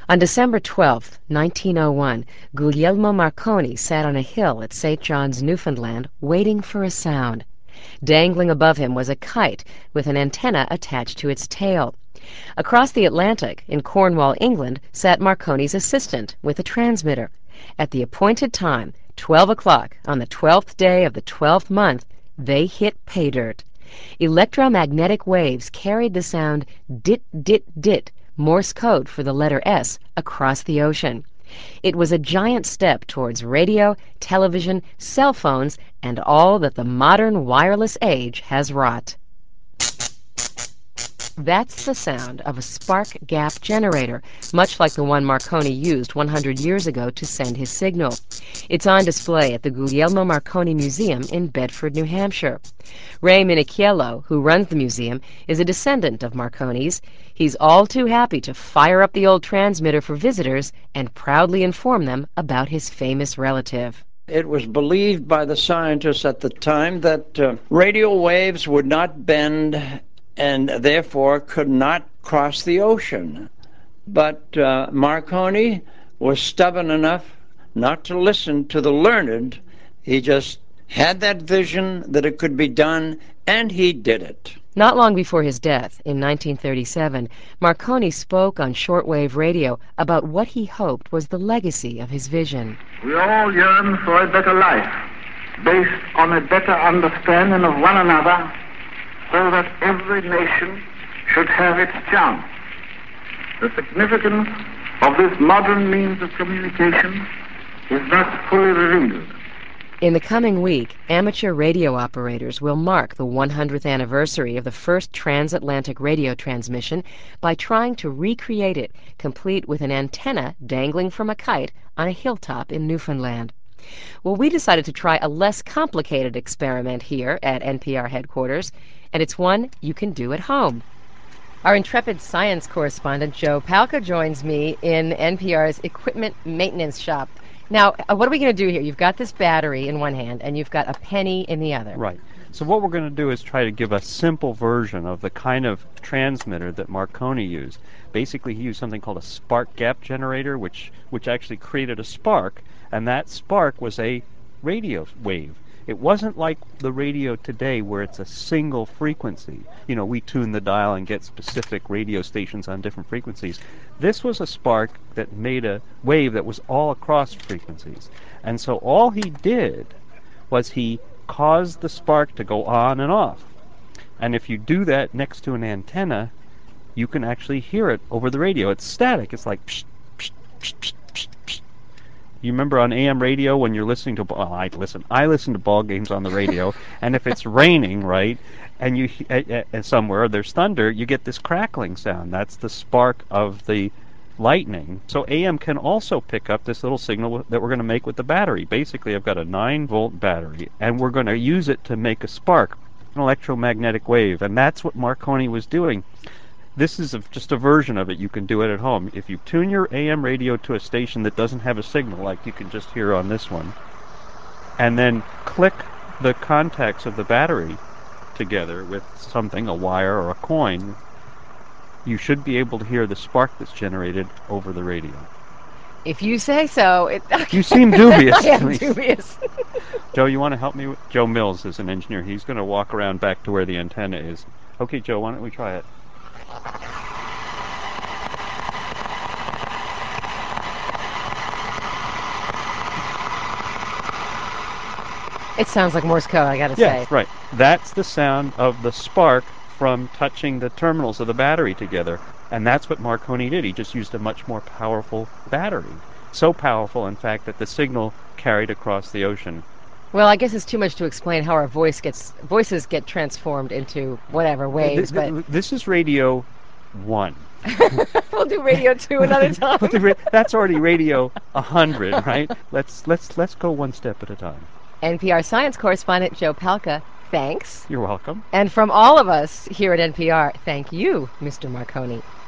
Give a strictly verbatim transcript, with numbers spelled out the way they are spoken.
On December twelfth, nineteen oh one, Guglielmo Marconi sat on a hill at Saint John's, Newfoundland, waiting for a sound. Dangling above him was a kite with an antenna attached to its tail. Across the Atlantic, in Cornwall, England, sat Marconi's assistant with a transmitter. At the appointed time, twelve o'clock, on the twelfth day of the twelfth month, they hit pay dirt. Electromagnetic waves carried the sound dit-dit-dit, Morse code for the letter S, across the ocean. It was a giant step towards radio, television, cell phones, and all that the modern wireless age has wrought. That's the sound of a spark gap generator, much like the one Marconi used one hundred years ago to send his signal. It's on display at the Guglielmo Marconi Museum in Bedford, New Hampshire. Ray Minichiello, who runs the museum, is a descendant of Marconi's. He's all too happy to fire up the old transmitter for visitors and proudly inform them about his famous relative. It was believed by the scientists at the time that uh, radio waves would not bend and therefore could not cross the ocean. But uh, Marconi was stubborn enough not to listen to the learned. He just had that vision that it could be done, and he did it. Not long before his death, in nineteen thirty-seven, Marconi spoke on shortwave radio about what he hoped was the legacy of his vision. We all yearn for a better life, based on a better understanding of one another, so that every nation should have its chance. The significance of this modern means of communication is thus fully revealed. In the coming week, amateur radio operators will mark the one hundredth anniversary of the first transatlantic radio transmission by trying to recreate it, complete with an antenna dangling from a kite on a hilltop in Newfoundland. Well, we decided to try a less complicated experiment here at N P R headquarters, and it's one you can do at home. Our intrepid science correspondent, Joe Palca, joins me in N P R's equipment maintenance shop. Now, uh, what are we going to do here? You've got this battery in one hand, and you've got a penny in the other. Right. So what we're going to do is try to give a simple version of the kind of transmitter that Marconi used. Basically, he used something called a spark gap generator, which, which actually created a spark, and that spark was a radio wave. It wasn't like the radio today where it's a single frequency. You know, we tune the dial and get specific radio stations on different frequencies. This was a spark that made a wave that was all across frequencies. And so all he did was he caused the spark to go on and off. And if you do that next to an antenna, you can actually hear it over the radio. It's static. It's like psh, psh, psh, psh, psh, psh. You remember on A M radio when you're listening to, well, I listen, I listen to ball games on the radio, and if it's raining, right, and you uh, uh, somewhere there's thunder, you get this crackling sound. That's the spark of the lightning. So A M can also pick up this little signal that we're going to make with the battery. Basically, I've got a nine volt battery, and we're going to use it to make a spark, an electromagnetic wave, and that's what Marconi was doing. This is a, just a version of it. You can do it at home. If you tune your A M radio to a station that doesn't have a signal, like you can just hear on this one, and then click the contacts of the battery together with something, a wire or a coin, you should be able to hear the spark that's generated over the radio. If you say so. It, you seem dubious. I am dubious. Joe, you want to help me? With, Joe Mills is an engineer. He's going to walk around back to where the antenna is. Okay, Joe, why don't we try it? It sounds like Morse code, I gotta yeah, say. Right. That's the sound of the spark from touching the terminals of the battery together. And that's what Marconi did. He just used a much more powerful battery. So powerful, in fact, that the signal carried across the ocean. Well, I guess it's too much to explain how our voice gets voices get transformed into whatever waves, th- th- but this is radio one. We'll do radio two another time. We'll ra- that's already radio a hundred, right? Let's let's let's go one step at a time. N P R science correspondent Joe Palca, thanks. You're welcome. And from all of us here at N P R, thank you, Mister Marconi.